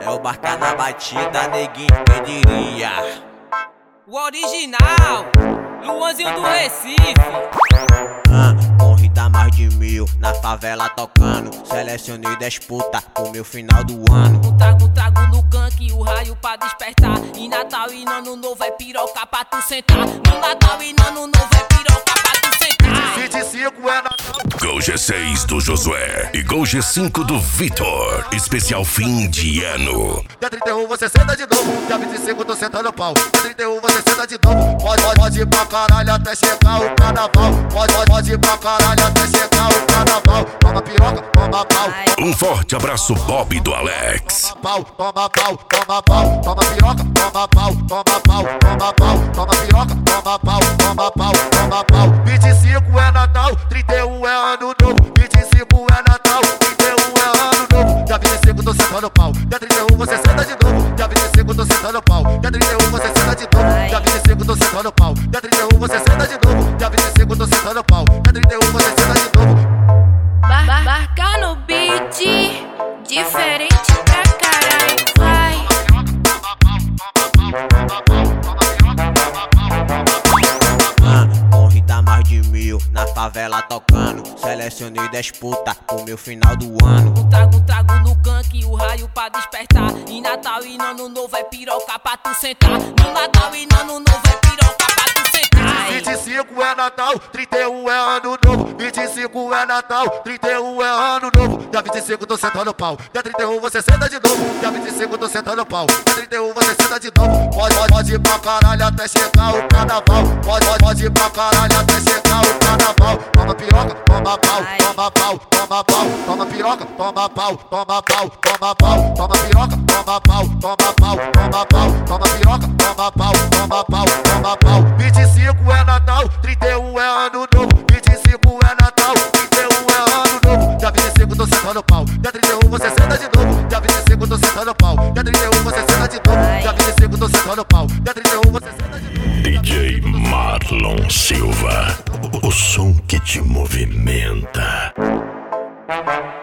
É o Barca na batida, neguinho, quem diria? O original, Luanzinho do Recife. Corrida mais de 1000, na favela tocando. Selecionei 10 puta pro meu final do ano. Trago no canque, o raio pra despertar. E Natal e Ano Novo é piroca pra tu sentar. No Natal e Ano Novo é piroca pra tu sentar. 25 é Natal. Gol G6 do Josué e Gol G5 do Vitor. Especial fim de ano. Dia 31 você senta de novo. Dia 25 tô sentando pau. Dia 31 você senta de novo. Pode ir pra caralho até chegar o carnaval. Pode ir pra caralho até chegar o carnaval. Toma piroca, toma pau. Um forte abraço, Bob do Alex. Pau, toma pau, toma pau. Toma piroca, toma pau, toma pau, toma pau. Toma piroca, toma pau, toma pau, toma pau. 25 é Natal, 31 é Ano Novo. 25 é Natal, 31 é Ano Novo. Dia 25 tô sentando pau. Dia 31 você senta de novo. Dia 25 tô sentando pau. Dia 31 você senta de novo. Dia 25 tô sentando pau. Dia 31 você senta de novo. Dia 25 tô sentando pau. Dia 31 você senta de novo. Barca no beat, diferente pra caralho, vai. Corrida mais de 1000, na favela tocando. Selecionei 10 puta pro meu final do ano. Trago no canque, o raio pra despertar. E Natal e Ano Novo é piroca pra tu sentar. No Natal e Ano Novo é piroca pra tu sentar. 25 é Natal, 31 é Ano Novo. 25 é Natal, 31 é Ano Novo. Dia 25 tô sentando pau. Dia 31 você senta de novo. Dia 25 tô sentando pau. Dia 31 você senta de novo. Pode ir pra caralho até chegar o carnaval. Pode ir pra caralho até chegar o carnaval. Toma piroca, toma pau, toma pau, toma pau. Toma piroca, toma pau, toma pau, toma pau. Toma piroca, toma pau, toma pau, toma pau. Toma piroca, toma pau, toma pau, toma pau. 25 é Natal, 31 é Ano Novo. 25 é Natal, 31 é Ano Novo. Dia 25 tô sentando pau. Dia 31 você senta de novo. Dia 25 tô sentando pau. Dia 31 você senta de novo. Dia 25 tô sentando pau. Dia 31 você senta de novo. DJ Marlon Silva, o som que te movimenta.